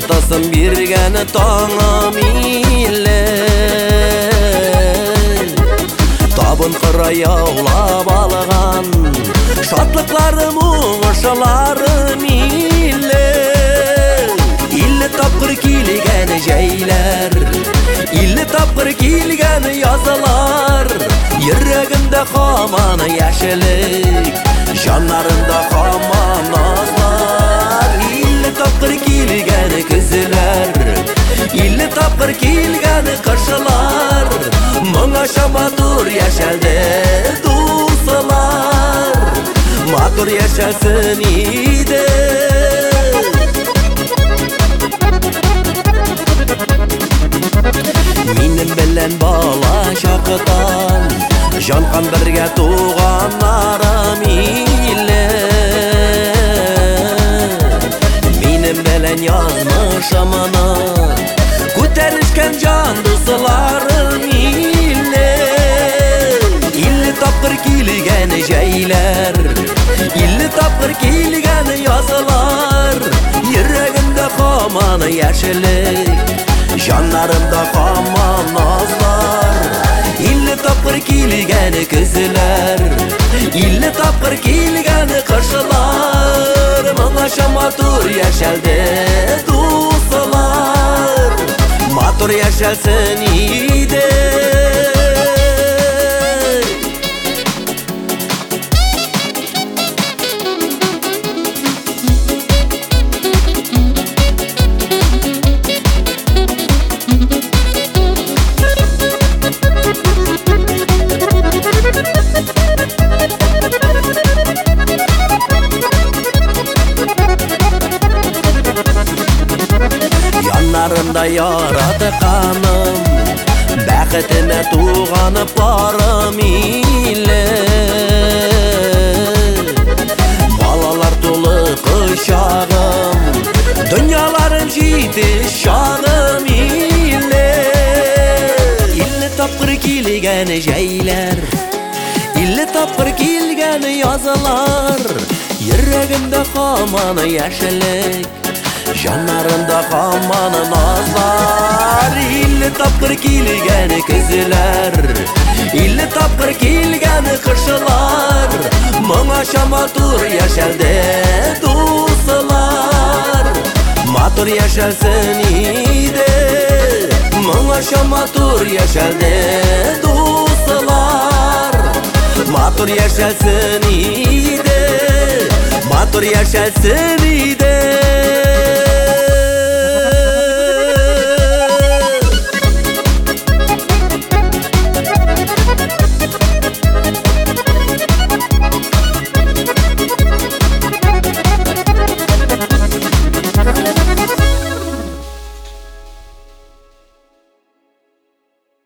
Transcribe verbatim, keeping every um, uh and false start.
Артасын бергені таңым ел Табын қырай аулап алған Шатлықларым оңышаларым ел Иллі тапқыр келгені жәйлер Иллі тапқыр келгені язылар Ерегімді қаманы яшілік Жанарымда қаман азлар Иллі тапқыр келгені күзілер Иллі тапқыр келгені қыршылар Мұңаша матур яшәлді дұсылар Матур яшәсін иді Минем белән бала шақытан Жанқан бірге туғанларым илі Минем белән язмышымыны Күтәрішкен жан дұсыларым илі Иллі тапқыр келгені жәйлер Иллі тапқыр келгені язылар Ерегімді қаманы яшілік Жанарымда қаман азлар Иллі тапқыр келгені күзілер Иллі тапқыр келгені қыршылар Мұңаша матур яшәлді дұсылар Матур яшәсін иді Янарымда ярады қаным Бәқітіме туғаны парым илі Балалар толы құшағым Дүнияларым жейді шағым илі Иллі тапқыр келгені жәйлер Иллі тапқыр келгені язылар Ерегімді қаманы яшілік Жанарымда қаманы назлар Иллі тапқыр келгені күзілер Иллі тапқыр келгені қыршылар Мұңаша матур яшәлді дұсылар Матур яшәсін иді Мұңаша матур яшәлді дұсылар Матур яшәсін иді Матур яшәсін иді